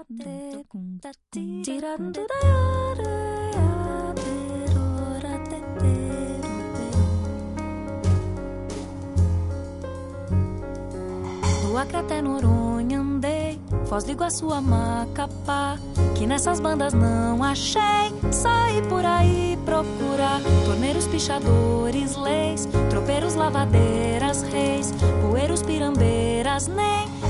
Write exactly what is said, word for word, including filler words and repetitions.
Do Acre até Noronha andei, Foz do Iguaçu a Macapá, que nessas bandas não achei. Saí por aí procurar torneiros, pichadores, leis, tropeiros, lavadeiras, reis, poeiros, pirambeiras, nem